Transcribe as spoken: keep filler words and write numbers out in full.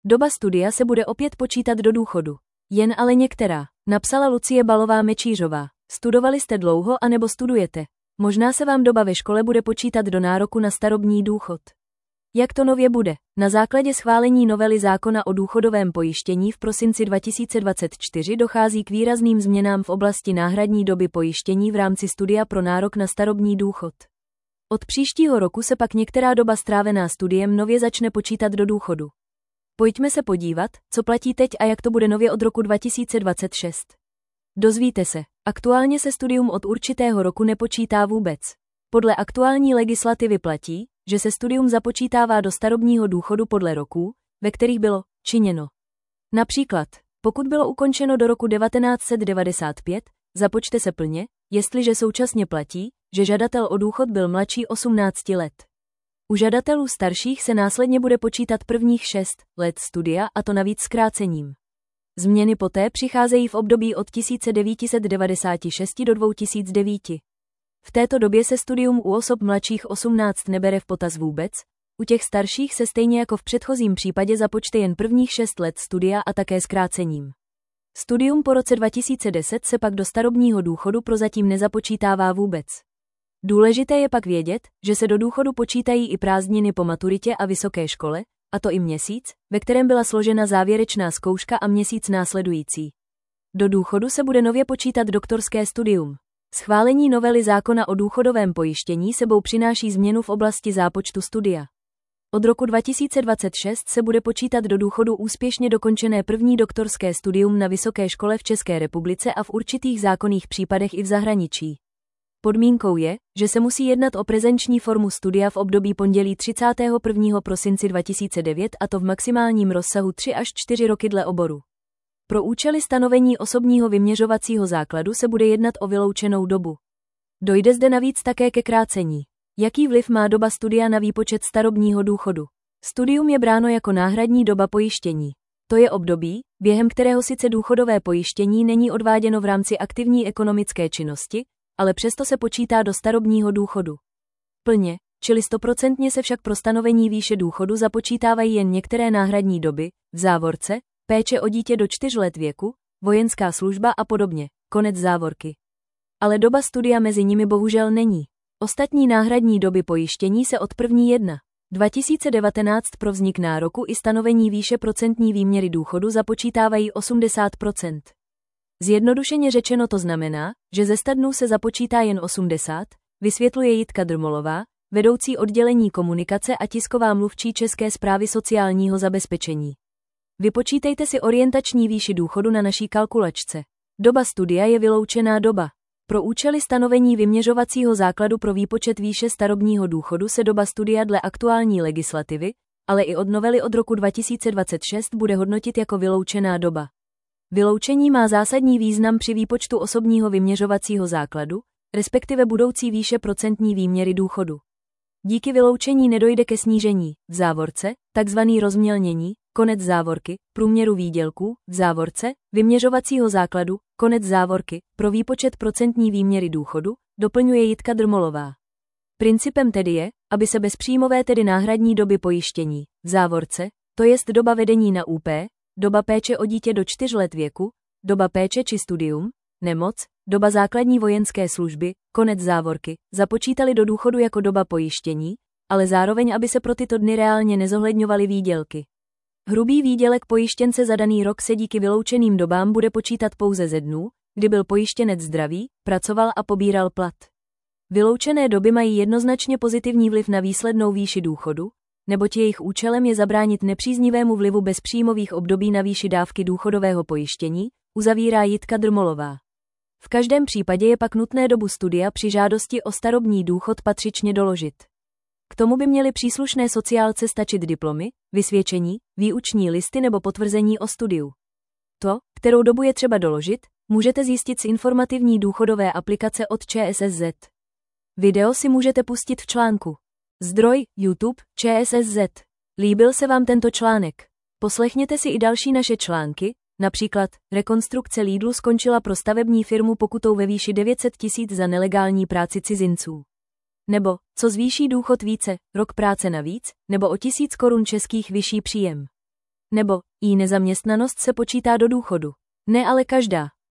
Doba studia se bude opět počítat do důchodu. Jen ale některá, napsala Lucie Balová Mečířová. Studovali jste dlouho anebo studujete? Možná se vám doba ve škole bude počítat do nároku na starobní důchod. Jak to nově bude? Na základě schválení novely zákona o důchodovém pojištění v prosinci dva tisíce dvacet čtyři dochází k výrazným změnám v oblasti náhradní doby pojištění v rámci studia pro nárok na starobní důchod. Od příštího roku se pak některá doba strávená studiem nově začne počítat do důchodu. Pojďme se podívat, co platí teď a jak to bude nově od roku dva tisíce dvacet šest. Dozvíte se, aktuálně se studium od určitého roku nepočítá vůbec. Podle aktuální legislativy platí, že se studium započítává do starobního důchodu podle roků, ve kterých bylo činěno. Například, pokud bylo ukončeno do roku devatenáct set devadesát pět, započte se plně, jestliže současně platí, že žadatel o důchod byl mladší osmnácti let. U žadatelů starších se následně bude počítat prvních šest let studia, a to navíc zkrácením. Změny poté přicházejí v období od tisíc devět set devadesát šest do dva tisíce devět. V této době se studium u osob mladších osmnácti nebere v potaz vůbec, u těch starších se stejně jako v předchozím případě započte jen prvních šest let studia a také zkrácením. Studium po roce dva tisíce deset se pak do starobního důchodu prozatím nezapočítává vůbec. Důležité je pak vědět, že se do důchodu počítají i prázdniny po maturitě a vysoké škole, a to i měsíc, ve kterém byla složena závěrečná zkouška a měsíc následující. Do důchodu se bude nově počítat doktorské studium. Schválení novely zákona o důchodovém pojištění sebou přináší změnu v oblasti zápočtu studia. Od roku dva tisíce dvacet šest se bude počítat do důchodu úspěšně dokončené první doktorské studium na vysoké škole v České republice a v určitých zákonných případech i v zahraničí. Podmínkou je, že se musí jednat o prezenční formu studia v období pondělí třicátého prvního prosince dva tisíce devět, a to v maximálním rozsahu tři až čtyři roky dle oboru. Pro účely stanovení osobního vyměřovacího základu se bude jednat o vyloučenou dobu. Dojde zde navíc také ke krácení. Jaký vliv má doba studia na výpočet starobního důchodu? Studium je bráno jako náhradní doba pojištění. To je období, během kterého sice důchodové pojištění není odváděno v rámci aktivní ekonomické činnosti, ale přesto se počítá do starobního důchodu. Plně, čili stoprocentně se však pro stanovení výše důchodu započítávají jen některé náhradní doby, v závorce, péče o dítě do čtyř let věku, vojenská služba a podobně, konec závorky. Ale doba studia mezi nimi bohužel není. Ostatní náhradní doby pojištění se od prvního ledna dva tisíce devatenáct pro vznik nároku i stanovení výše procentní výměry důchodu započítávají osmdesát procent. Zjednodušeně řečeno to znamená, že ze sta dnů se započítá jen osmdesát, vysvětluje Jitka Drmolová, vedoucí oddělení komunikace a tisková mluvčí České správy sociálního zabezpečení. Vypočítejte si orientační výši důchodu na naší kalkulačce. Doba studia je vyloučená doba. Pro účely stanovení vyměřovacího základu pro výpočet výše starobního důchodu se doba studia dle aktuální legislativy, ale i od novely od roku dva tisíce dvacet šest bude hodnotit jako vyloučená doba. Vyloučení má zásadní význam při výpočtu osobního vyměřovacího základu, respektive budoucí výše procentní výměry důchodu. Díky vyloučení nedojde ke snížení, v závorce, takzvaný rozmělnění, konec závorky, průměru výdělků, v závorce, vyměřovacího základu, konec závorky, pro výpočet procentní výměry důchodu, doplňuje Jitka Drmolová. Principem tedy je, aby se bezpříjmové tedy náhradní doby pojištění, v závorce, to jest doba vedení na ú pé, doba péče o dítě do čtyř let věku, doba péče či studium, nemoc, doba základní vojenské služby, konec závorky, započítali do důchodu jako doba pojištění, ale zároveň aby se pro tyto dny reálně nezohledňovaly výdělky. Hrubý výdělek pojištěnce za daný rok se díky vyloučeným dobám bude počítat pouze ze dnů, kdy byl pojištěnec zdravý, pracoval a pobíral plat. Vyloučené doby mají jednoznačně pozitivní vliv na výslednou výši důchodu, neboť jejich účelem je zabránit nepříznivému vlivu bezpříjmových období na výši dávky důchodového pojištění, uzavírá Jitka Drmolová. V každém případě je pak nutné dobu studia při žádosti o starobní důchod patřičně doložit. K tomu by měly příslušné sociálce stačit diplomy, vysvědčení, výuční listy nebo potvrzení o studiu. To, kterou dobu je třeba doložit, můžete zjistit z informativní důchodové aplikace od ČSSZ. Video si můžete pustit v článku. Zdroj, YouTube, ČSSZ. Líbil se vám tento článek? Poslechněte si i další naše články, například, rekonstrukce Lidlu skončila pro stavební firmu pokutou ve výši devět set tisíc za nelegální práci cizinců. Nebo, co zvýší důchod více, rok práce navíc, nebo o tisíc korun českých vyšší příjem. Nebo, i nezaměstnanost se počítá do důchodu. Ne ale každá.